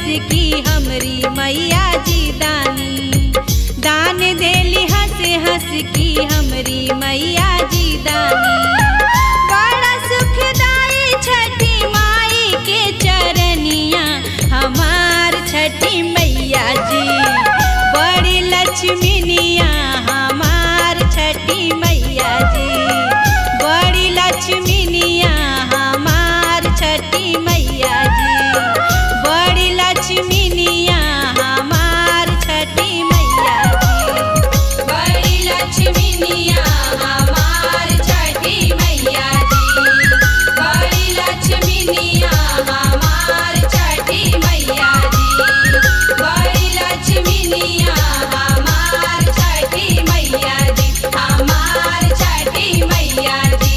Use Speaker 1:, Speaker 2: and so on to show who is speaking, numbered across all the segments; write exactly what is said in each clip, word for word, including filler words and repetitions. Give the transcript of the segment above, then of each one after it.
Speaker 1: की हमरी मैया जी दानी। दान देली हंस हंस की हमरी मैया जी दानी। बड़ा सुखदाई छठी माई के चरनिया हमार छठी मैया जी। बड़ी लक्ष्मीनिया हमार छठी मैया जी। बड़ी लक्ष्मीनिया हमार छठी मैया जी। बड़ी लक्ष्मीनिया हमार छठी मैया जी। बड़ी लक्ष्मीनिया हमार छठी मैया जी। बड़ी लक्ष्मीनिया हमार छठी मैया जी। बड़ी लक्ष्मीनिया हमार छठी मैया जी। हमार छठी मैया जी।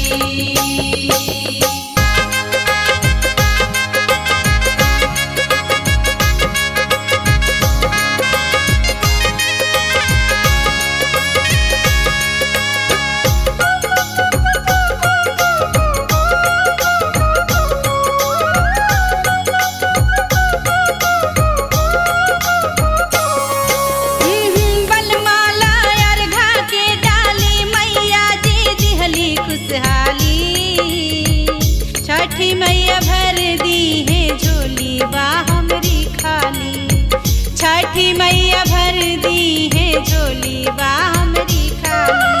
Speaker 1: बलमाला अर्घा के डाली मैया जी दिहली खुशहाली। छठी मैया भर दी है झोली बा हमरी खाली। छठी मैया भर दी है झोली बा हमरी खाली।